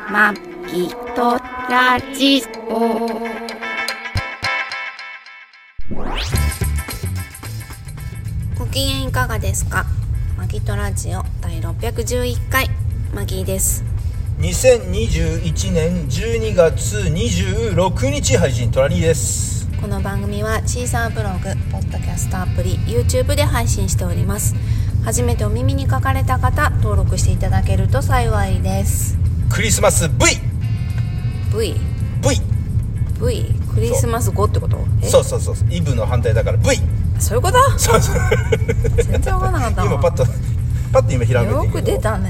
まきとラジオ。ご機嫌いかがですか。まきとラジオ第611回マギーです。 2021年12月26日配信トラニーです。 この番組はシーサーブログ、ポッドキャストアプリ、YouTube で配信しております。初めてお耳に書かれた方、登録していただけると幸いです。 クリスマス V クリスマス後ってこと？ そうイブの反対だから V。 そういうこと？ そう全然わからなかったわ。 今パッと今ひらめいてんけど、 よく出たね。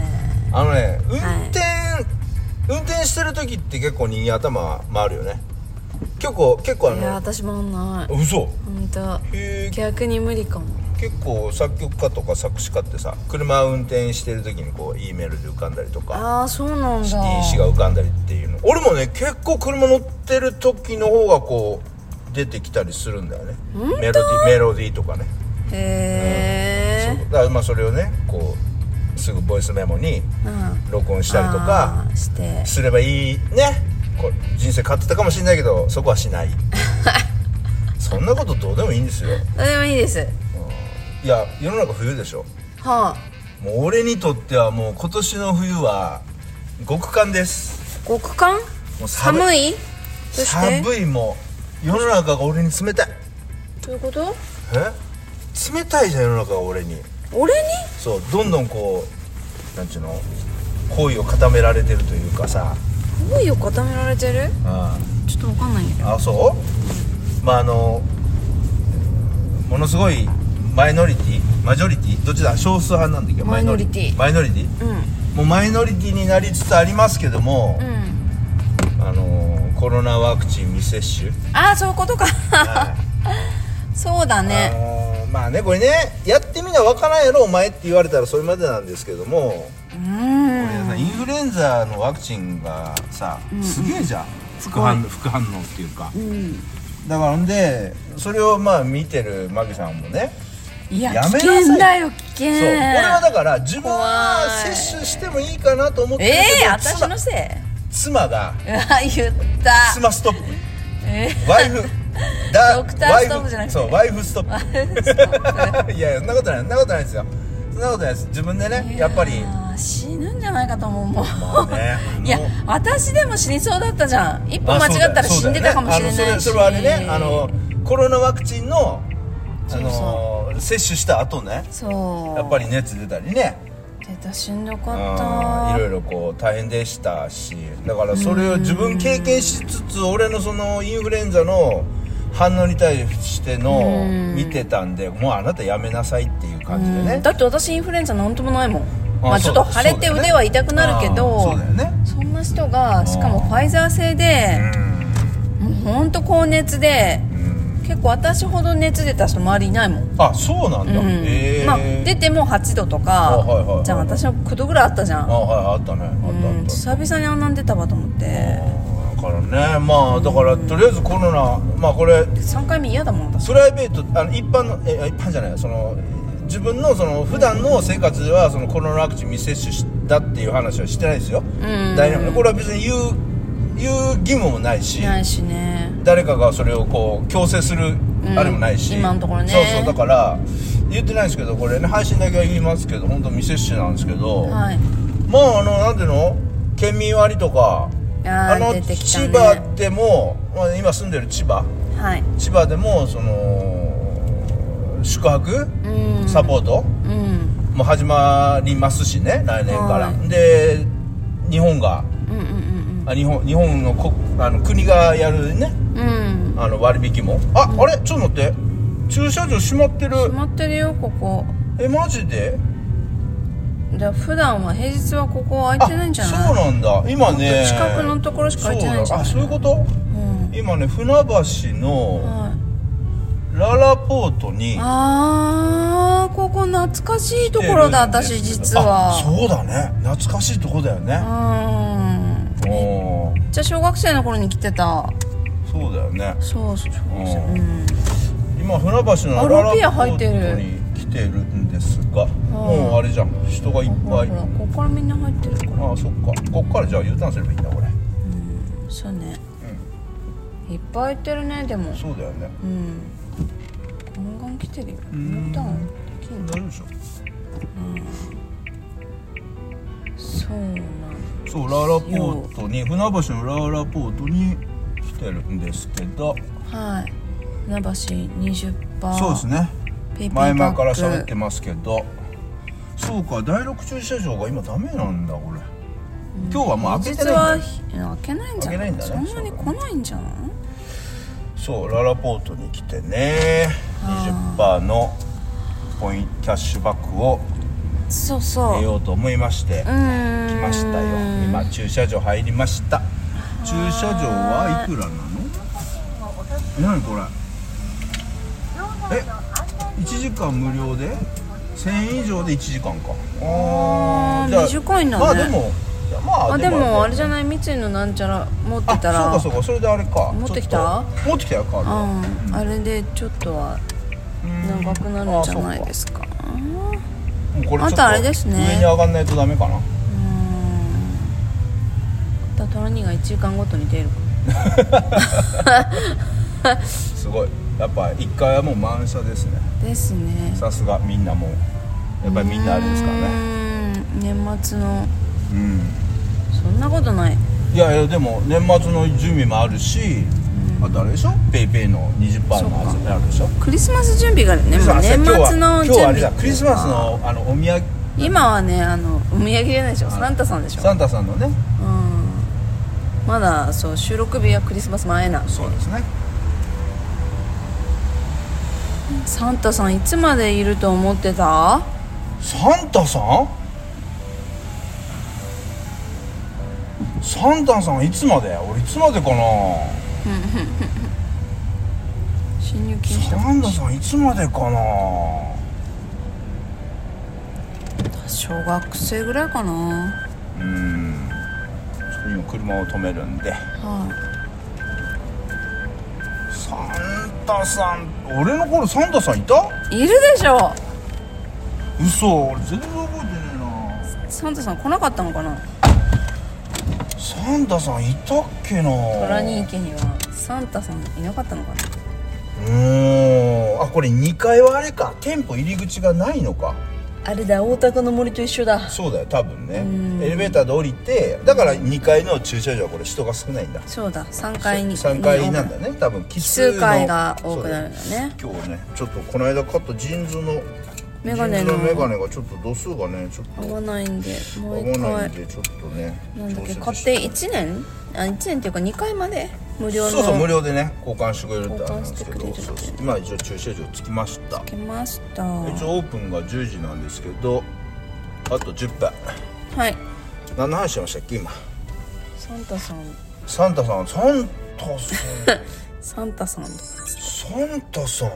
運転してる時って結構人間頭回るよね。結構いや私もない。 嘘？ ほんと逆に無理かも。 結構作曲家とか作詞家ってさ、車運転してる時にこういいメロディー浮かんだりとか、 そうなんだ、 いい詩が浮かんだりっていうの、俺もね結構車乗ってる時の方がこう出てきたりするんだよね。メロディーとかね。 へえ、 そうだからまあそれをねこうすぐボイスメモに録音したりとかすればいいね。こう人生変わってたかもしれないけど、そこはしないそんなことどうでもいいんですよ。 どうでもいいです。 いや世の中冬でしょ。もう俺にとってはもう今年の冬は極寒です。 極寒？もう寒い？ 寒い。もう世の中が俺に冷たい。 どういうこと？ 冷たいじゃん世の中が俺に。そう、どんどんこうなんちゅうの、好意を固められてるというかさ。 好意を固められてる？ちょっと分かんないんだけど。 そう？まあものすごいマジョリティどっちだ、少数派なんだけど、マイノリティ、もうマイノリティになりつつありますけども、コロナワクチン未接種。そういうことかそうだね。まあね、これねやってみな分からんやろお前って言われたらそれまでなんですけども、これインフルエンザのワクチンがさ、すげえじゃん、副反応っていうか、だからんでそれをまあ見てるマギさんもね、 いや危険だよ、危険。そう、 俺はだから自分は接種してもいいかなと思ってるけど、 私のせい。 妻が言った妻ストップ、ワイフドクターストップじゃなくて、 そう、ワイフストップいやそんなことないですよ。そんなことないです。自分でね、やっぱり死ぬんじゃないかと思うもん。 いや私でも死にそうだったじゃん。一歩間違ったら死んでたかもしれないし。 それはあれね、コロナワクチンの接種した後ね、やっぱり熱出たりね、 しんどかった。 いろいろこう大変でしたし、だからそれを自分経験しつつ、俺のそのインフルエンザの反応に対しての見てたんで、もうあなたやめなさいっていう感じでね。 だって私インフルエンザなんともないもん。ちょっと腫れて腕は痛くなるけど、 そうだよね。 そんな人がしかもファイザー製で、もうほんと高熱で、結構私ほど熱出た人周りいないもん。 そうなんだ。 まあ出ても8度とか、じゃあ私の9度ぐらいあったじゃん。 あったね。 久々にあんなん出たわと思って。 だからね、まあだからとりあえずコロナ、まあこれ 3回目嫌だもん私。 プライベート、一般じゃない、その自分のその普段の生活ではそのコロナワクチン未接種したっていう話はしてないですよ。大丈夫ね。これは別に言う義務もないしね。 誰かがそれをこう強制するあれもないし、 今のところね。 そうだから言ってないんですけど、これね配信だけは言いますけど、本当未接種なんですけど、まあなんていうの、県民割とか千葉でも、今住んでる千葉でもその宿泊サポートも始まりますしね、来年から。で日本の国がやるね、割引もあれちょっと待って、駐車場閉まってるよここ。マジで？普段は平日はここ空いてないんじゃない？そうなんだ。今ね近くのところしか空いてないんじゃない？そういうこと？今ね船橋のララポートに、ここ懐かしいところだ。私実はそうだね、懐かしいところだよね。じゃあ小学生の頃に来てた。そうだよね。そう今船橋のララポートに来てるんですが、 もうあれじゃん、人がいっぱい。 ほらここからみんな入ってるから。 ああそっか、こっからじゃあ U ターンすればいいんだこれ。 そうね、いっぱい入ってるね。でもそうだよね。 ガンガン来てるよ。U ターンできんの？ 大丈夫でしょ。 そうなんそう、ラーラポートに、船橋のラーラポートに来てるんですけど、 はい、船橋 20%。 そうですね、 ペイペイバック前々から喋ってますけど、そうか、第6駐車場が今ダメなんだこれ。今日はもう開けてないんだ。 実は開けないんじゃない？ 開けないんだね。 そんなに来ないんじゃない？ そう、ララポートに来てね、20% のポイントキャッシュバックをそうそう得ようと思いまして来ましたよ。今駐車場入りました。駐車場はいくらなの？何これ？1時間無料で1000円以上で1時間か。じゃあ短いんだね。 まあでもでもあれじゃない、三井のなんちゃら持ってたら。 そうかそれであれか。 持ってきた？ 持ってきたよカード。 あれでちょっとは長くなるんじゃないですか。 もうこれちょっとあとあれですね、 上に上がんないとダメかな。 トラニーが1時間ごとに出るすごい、やっぱ1階はもう満車ですね。 ですね。 さすがみんなもうやっぱりみんなあれですからね。 年末のそんなことない。 いやでも年末の準備もあるし、あとあれでしょ、ペイペイの 20% のやつあるでしょ。 クリスマス準備がね、もう年末の準備。 今日はあれだ、クリスマスのお土産。 今はね、お土産じゃないでしょ、サンタさんでしょ。 サンタさんのね、 まだそう収録日はクリスマス前なんで。 そうですね。 サンタさんいつまでいると思ってた？ サンタさん？サンタさんいつまで？俺いつまでかな。 侵入禁止だ。 サンタさんいつまでかな。 小学生ぐらいかな。 今車を止めるんで。サンタさん、俺の頃サンタさんいた？ いるでしょ。 嘘、俺全然覚えてねえな。 サンタさん来なかったのかな。 サンタさんいたっけな。 トラニー家にはサンタさんいなかったのかな。 これ2階はあれか、店舗入り口がないのか。 あれだ、大田区の森と一緒だ。 そうだよ多分ね。エレベーターで降りて、だから2階の駐車場はこれ人が少ないんだ。 そうだ、3階に 3階なんだね多分。 奇数階が多くなるんだね。 今日ねちょっとこの間買ったジーンズのメガネがちょっと度数がねちょっと合わないんで、もう1回合わないんでちょっとね、 なんだっけ、買って1年っていうか2回まで無料の。 そう無料でね交換してくれるってあるんですけど、 交換してくれるって。 今一応駐車場着きました。 着きました。 一応オープンが10時なんですけど、あと10分。 はい。 何の話してましたっけ今。 サンタさんサンタさんサンタさん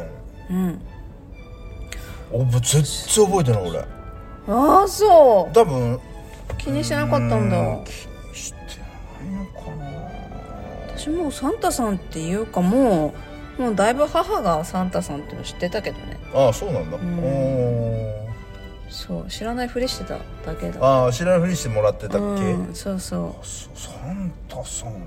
絶対覚えてない俺。 ああそう。 多分気にしてなかったんだ。 気にしてないのかな。 私もうサンタさんっていうかもうだいぶ母がサンタさんっていうの知ってたけどね。 ああそうなんだ。 そう知らないふりしてただけだ。 知らないふりしてもらってたっけ。 そうそう。 サンタさん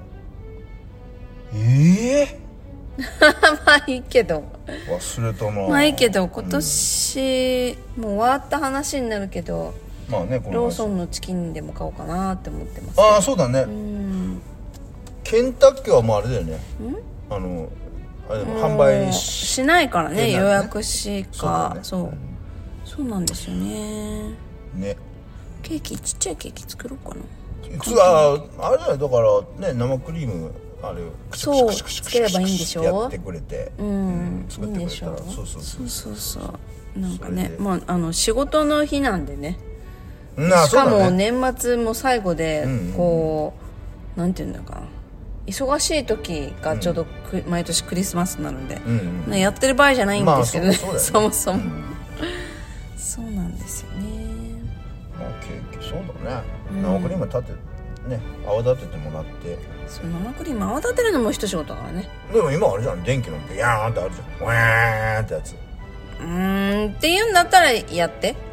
まあいいけど忘れたな。 まあいいけど今年、もう終わった話になるけど、 まあね、 ローソンのチキンでも買おうかなって思ってます。 ああそうだね。ケンタッキーはもうあれだよね。あれでも販売しないからね、予約しか。そうなんですよね。ケーキ、ちっちゃいケーキ作ろうかな。 あれだよ、だからね、生クリームあれそうつければいいんでしょ。 やってくれて、作ってくれたら。 そうなんかね、まあ仕事の日なんでね。しかも年末も最後でこうなんていうんだかな、忙しい時がちょうど毎年クリスマスなので、やってる場合じゃないんですけどね、そもそも。そうなんですよね。 まあケーキそうだね。生クリーム立てね、泡立ててもらって。 そう、生クリーム泡立てるのも一仕事だからね。 でも今あれじゃん、電気のビヤーンってあるじゃん、ワーンってやつ。 っていうんだったらやって。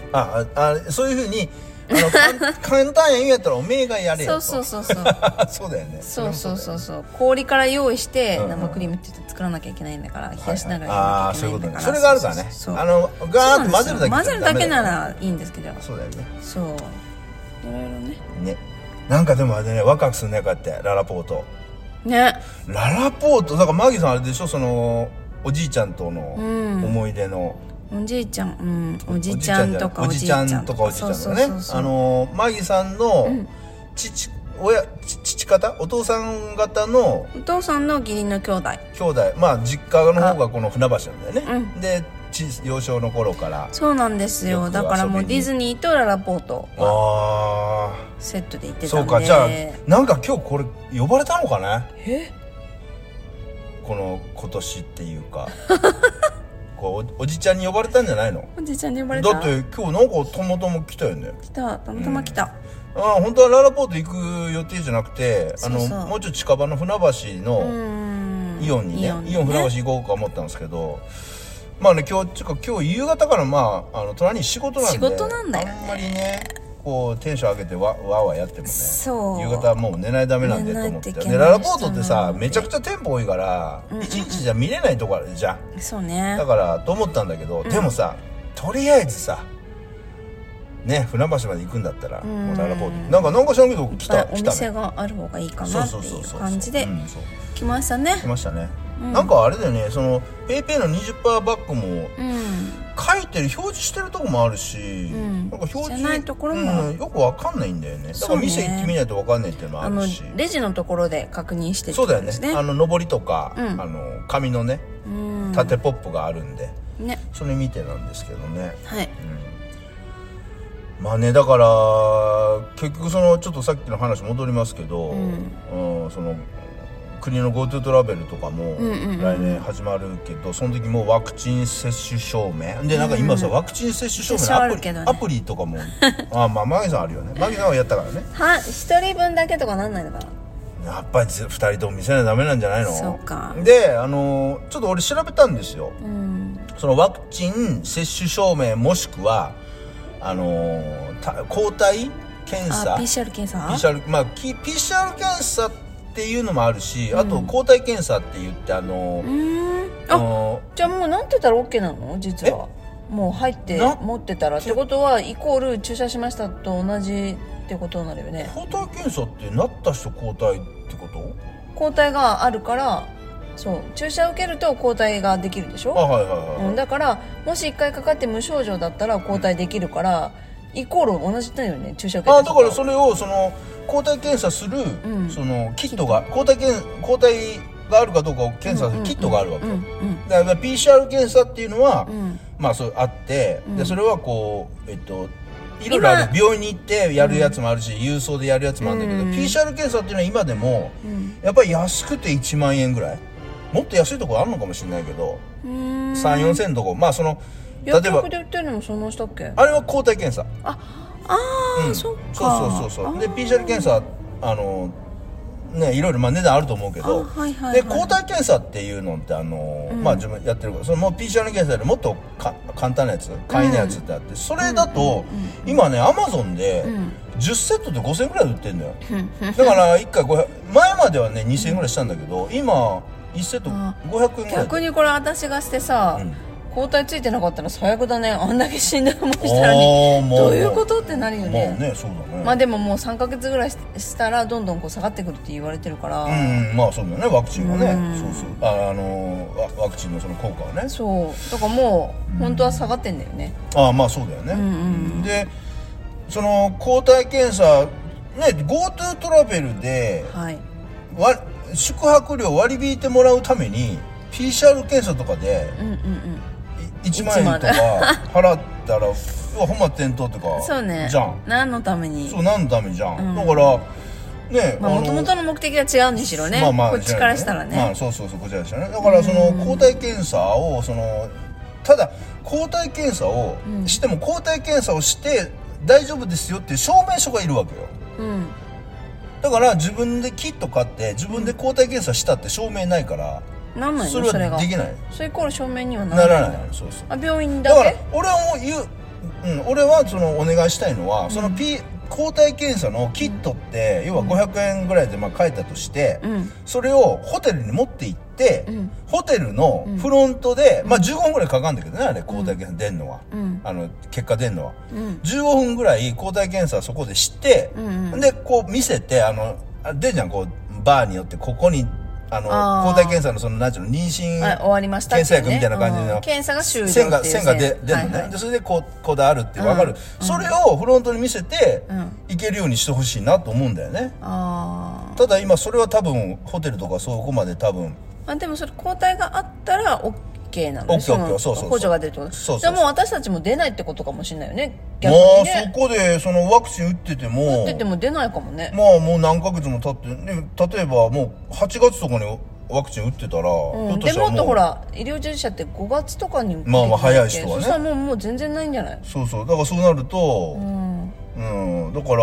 そういうふうに簡単や言うんやったらおめえがやれよと。 そうそうそうだよね。 そう氷から用意して生クリームって作らなきゃいけないんだから、冷やしながらやらなきゃいけないんだから、 それがあるからね。ガーッと混ぜるだけ混ぜるだけならいいんですけど。 そうだよね。 そういろいろね。 なんかでもあれね、ワクワクするね、こうやってララポートね。 ララポートだからマギさんあれでしょ、そのおじいちゃんとの思い出の、 おじいちゃん、おじちゃんとかおじいちゃんとかおじいちゃんとかね。マギさんの父方、お父さん方のお父さんの義理の兄弟、 まあ実家の方がこの船橋なんだよね。で幼少の頃から。そうなんですよ。だからもうディズニーとララポートはセットで行ってたんで。 そうか、じゃあなんか今日これ呼ばれたのかね、この今年っていうかこうおじちゃんに呼ばれたんじゃないの？おじちゃんに呼ばれた。だって今日なんかたまたま来たよね。たまたま来た。本当はララポート行く予定じゃなくて、もうちょっと近場の船橋のイオンにね、イオン船橋行こうか思ったんですけど、まあね、今日夕方から隣に仕事なんで、あんまりねこうテンション上げてわーやってもね、夕方はもう寝ないとダメなんでと思って。でララポートってさ、めちゃくちゃ店舗多いから一日じゃ見れないとこあるじゃん。 そうね。 だからと思ったんだけど、でもさ、とりあえずさね、船橋まで行くんだったらもうララポートなんか知らんけど来たね。お店がある方がいいかなっていう感じで来ましたね。 なんかあれだよね、そのペイペイの 20% バックも書いてる、表示してるとこもあるし、なんか表示じゃないところもよくわかんないんだよね。だから店行ってみないとわかんないっていうのもあるし、 レジのところで確認してる。 そうだよね。上りとか紙のね縦ポップがあるんで、それ見てなんですけどね。はい。まあね、だから結局そのちょっとさっきの話戻りますけど、その国の GoTo トラベルとかも来年始まるけど、その時もワクチン接種証明で、なんか今さワクチン接種証明のアプリとかもまあマギさんあるよね。マギさんはやったからね。1 人分だけとかなんないのかな。 やっぱり2人とも見せないとダメなんじゃないの？ そうか。 でちょっと俺調べたんですよ。そのワクチン接種証明もしくは抗体検査、 PCR 検査、 PCR 検査っていうのもあるし、あと抗体検査って言ってじゃあもうなんて言ったら OK なの？実はもう入って持ってたらってことはイコール注射しましたと同じってことになるよね。 抗体検査ってなった人抗体ってこと？ 抗体があるから、そう注射を受けると抗体ができるでしょ。だからもし1回かかって無症状だったら抗体できるから、イコール同じだよね、注射受けた人。 だからそれをその抗体検査するそのキットが、抗体があるかどうかを検査するキットがあるわけ。だから PCR 検査っていうのはまあそうあって、でそれはこういろいろある。病院に行ってやるやつもあるし、郵送でやるやつもあるんだけど、PCR 検査っていうのは今でもやっぱり安くて1万円ぐらい、もっと安いところあるのかもしれないけど、3、4千とこ、まあその例えば薬局で売ってるのもそんなしたっけ？ あれは抗体検査。 そっか。 そうで PCR 検査ね、いろいろ値段あると思うけど、で抗体検査っていうのってまあ自分やってるから、そのもう PCR 検査よりもっと簡単なやつ、簡易なやつってあって、それだと今ね Amazon で10セットで5000円ぐらいで売ってるんだよ。だから1回500、前まではね2000円ぐらいしたんだけど、今1セット500円ぐらい。 逆にこれ私がしてさ、抗体ついてなかったら最悪だね。あんだけ死んだ思いしたらにどういうことってなるよね。 まあね、そうだね。 まあでももう3ヶ月ぐらいしたらどんどんこう下がってくるって言われてるから。 まあそうだね、ワクチンはね。ワクチンのその効果はね。 そうだからもう本当は下がってんだよね。 まあそうだよね。でその抗体検査ね、 GoTo トラベルで宿泊料割り引いてもらうために PCR 検査とかで1万円とか払ったらほんま転倒とかそうね、 じゃん。 何のために？ そう、何のためじゃん。だからね、 もともとの目的が違うんでしろね。こっちからしたらね。 そうこっちからしたらね。だからその抗体検査をただ抗体検査をしても、抗体検査をして大丈夫ですよっていう証明書がいるわけよ。だから自分でキット買って自分で抗体検査したって証明ないから、 なんないの？ それはできない。 それイコール証明にはならない。 そう病院だけ。 だから俺はもう俺はそのお願いしたいのは、その抗体検査のキットって、要は500円ぐらいで買えたとして、それをホテルに持って行って、ホテルのフロントで、15分ぐらいかかるんだけどね、あれ抗体検査出んのは、結果出んのは、15分ぐらい抗体検査そこでして、でこう見せて、出んじゃん、こうバーによってここに抗体検査のその何ていうの、妊娠終わりました検査薬みたいな感じの検査が終了線が出るのね、でそれでこうであるって分かる、それをフロントに見せていけるようにしてほしいなと思うんだよね。ただ今それは多分ホテルとかそこまで多分でもそれ抗体があったら OK なのね。 そう補助が出るってこと。じゃあもう私たちも出ないってことかもしれないよね、 逆にね。そこでそのワクチン打ってても出ないかもね。 もう何ヶ月も経って、ね、例えばもう8月とかにワクチン打ってたら、 でもっとほら医療従事者って5月とかに打って早い人はね、 そしたらもう全然ないんじゃない。 そうだからそうなるとだから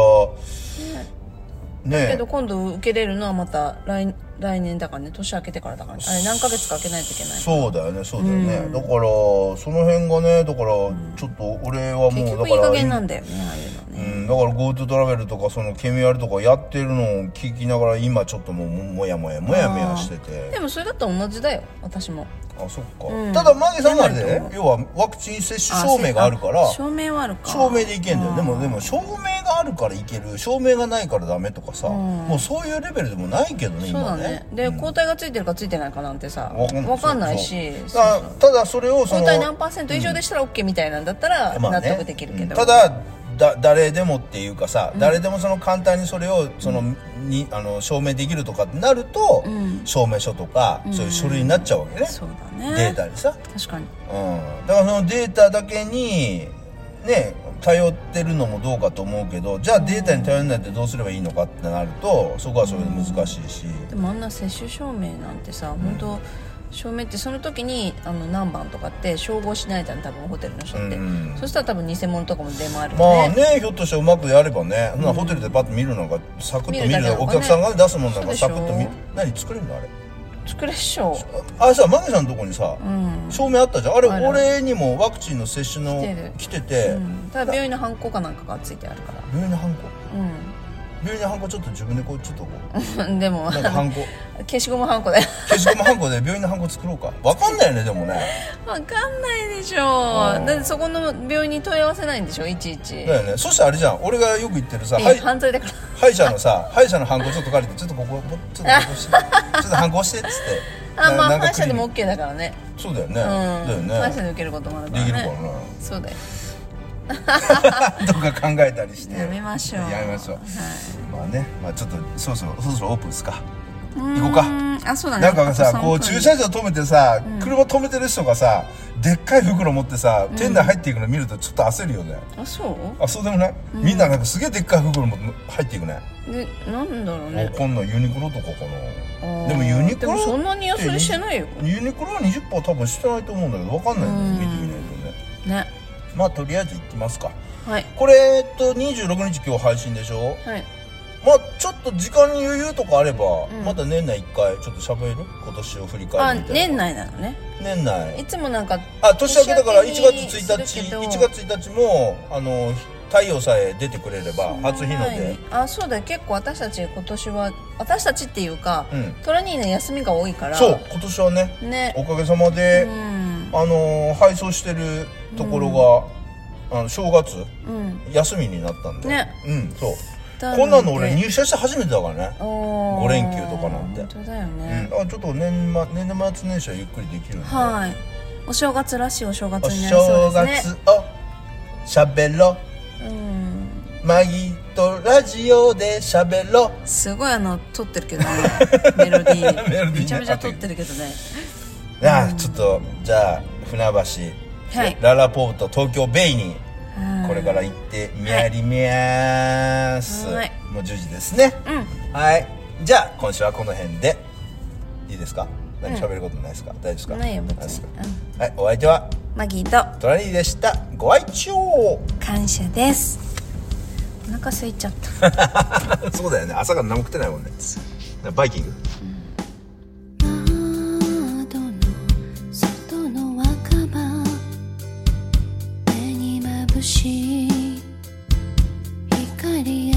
だけど今度受けれるのはまた来年だからね、年明けてからだから、あれ何ヶ月か空けないといけない。 そうだよね、だからその辺がね、だからちょっと俺はもう結局いい加減なんだよね、ああいうのね。 だから GoTo トラベルとかそのケミアルとかやってるのを聞きながら、今ちょっともやもやしてて。 でもそれだったら同じだよ、私も。 そっか、ただマギさんはね、要はワクチン接種証明があるから、 証明はあるか、 証明でいけんだよ。でも証明があるからいける、証明がないからダメとかさ、もうそういうレベルでもないけどね、今ね。 で抗体がついてるかついてないかなんてさ分かんないし、 ただそれを抗体何%以上でしたら OK みたいなんだったら納得できるけど、 ただ誰でもっていうかさ、誰でもその簡単にそれを証明できるとかってなると、証明書とかそういう書類になっちゃうわけね、 そうだね、 データにさ。 確かに、 だからそのデータだけにね頼ってるのもどうかと思うけど、じゃあデータに頼らないってどうすればいいのかってなると、そこはそれで難しいし、 でもあんな接種証明なんてさ、本当証明ってその時に何番とかって照合しないじゃん、多分ホテルの人って、そしたら多分偽物とかも出回るよね。 ひょっとしてうまくやればね、ホテルでパッと見るのがサクッと見る、お客さんが出すもんだからサクッと見る。何作れるのあれ、 作れっしょ。 さマギさんのとこにさ、証明あったじゃん、あれ俺にもワクチンの接種の来てて、 ただ病院のハンコかなんかがついてあるから。 病院のハンコ、病院のハンコちょっと自分でこうちょっとこうでもなんかハンコ消しゴムハンコだよ。 消しゴムハンコで病院のハンコ作ろうか。分かんないよね、でもね分かんないでしょ。だってそこの病院に問い合わせないんでしょ、いちいち。 だよね。そしてあれじゃん、俺がよく言ってるさ、 犯罪だから歯医者のハンコちょっと借りて、ちょっとここちょっとハンコしてちょっとハンコしてっつって歯医者でも OK だからね。 そうだよね、だよね。 歯医者で受けることもあるからね。 できるからな。 そうだよとか考えたりして、 やめましょう。 ちょっとそろそろオープンですか。行こうか。 そうだね。 なんかさ、こう駐車場止めてさ、車止めてる人がさ、でっかい袋持ってさ、店内入っていくの見るとちょっと焦るよね。そうでもない。みんななんかすげえでっかい袋持って入っていくね。 なんだろうね。 こんなユニクロとかかな。でもユニクロでもそんなに安売りしてないよ。 ユニクロは 20% 多分してないと思うんだけど、分かんないんだよ、見てみないとね。とりあえず行きますか。これ26日今日配信でしょ。ちょっと時間に余裕とかあれば、また年内1回ちょっと喋る、今年を振り返るみたいな。 年内なのね。 年内いつもなんか年明けだから1月1日も太陽さえ出てくれれば初日の出。 そうだよ。結構私たち今年は、私たちっていうかトラニーの休みが多いから、 そう今年はねおかげさまで配送してるところが正月休みになったんで、そうこんなの俺入社して初めてだからね、5連休とかなんて。 本当だよね。 ちょっと年末年始はゆっくりできるんで、 お正月らしいお正月になりそうですね。 お正月を喋ろう、マギとラジオで喋ろう。 すごい撮ってるけどね、メロディーめちゃめちゃ撮ってるけどね。 ちょっとじゃあ船橋、ララポート東京ベイにこれから行ってみやります。もう10時ですね。じゃあ今週はこの辺でいいですか。何喋ることないですか。大丈夫ですか。 ないよ別に。 お相手はマギーとトラニーでした。ご愛聴感謝です。お腹空いちゃったそうだよね、朝から何も食ってないもんね。バイキング。 窓の外の若葉目にまぶしり